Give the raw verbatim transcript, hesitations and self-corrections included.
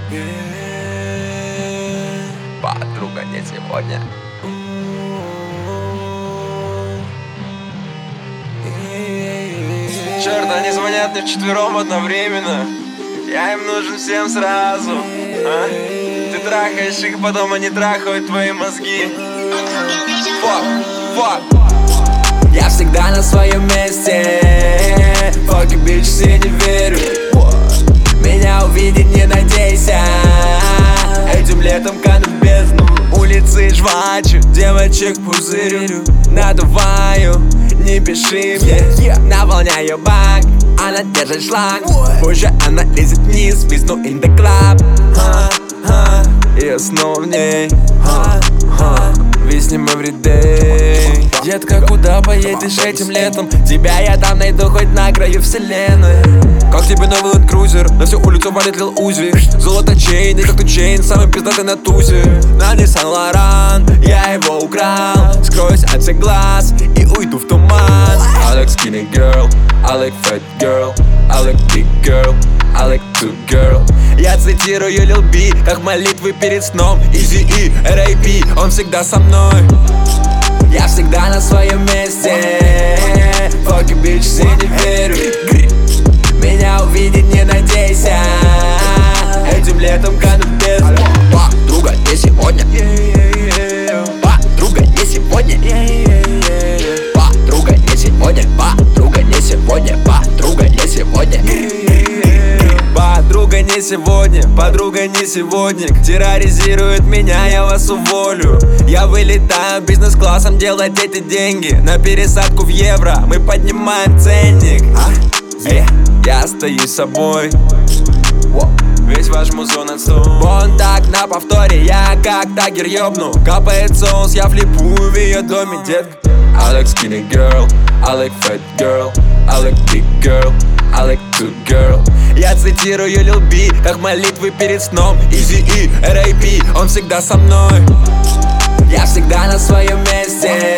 Подруга, не сегодня. Черт, они звонят мне вчетвером одновременно. Я им нужен всем сразу, а? Ты трахаешь их, потом они трахают твои мозги. Фак, фак. Я всегда на своем месте. Fuck you, bitch, я не верю. Меня увидеть не надейся. Этим летом кану в бездну. Улицы жвачу, девочек пузырю. Надуваю, не пиши мне. Наполняю бак, она держит шланг. Позже она лезет вниз, висну in the club. Я снова в ней. Весь не everyday. Детка, куда поедешь этим летом? Тебя я там найду хоть на краю вселенной. Как тебе новый Land Cruiser? На всю улицу валит Lil Uzi. Золото чейн, и как ты чейн, самый пиздатый на тузе. На Nissan Laurent, я его украл. Скроюсь от всех глаз и уйду в туман. I like skinny girl, I like fat girl, I like big girl, I like two girl. Я цитирую Lil B, как молитвы перед сном. Eazy-E, эр эй пи, он всегда со мной. Я всегда на своем месте. Fuck you, bitch, я не верю. Меня увидеть не надейся. Этим летом кану в бездну. Подруга, не сегодня. Подруга, не сегодня. Подруга, не сегодня. Подруга, не сегодня. Подруга, не сегодня. Подруга не сегодня, подруга не сегодня. Терроризирует меня, я вас уволю. Я вылетаю бизнес-классом делать эти деньги. На пересадку в евро мы поднимаем ценник. Эй, я остаюсь собой. Весь ваш музон отстой. Вон так на повторе, я как тагер ёбну. Капает соус, я флипую в ее доме, детка. I like skinny girl, I like fat girl, I like big girl, I like two girl. Я цитирую Lil B, как молитвы перед сном. Eazy-E, эр эй пи, он всегда со мной. Я всегда на своем месте.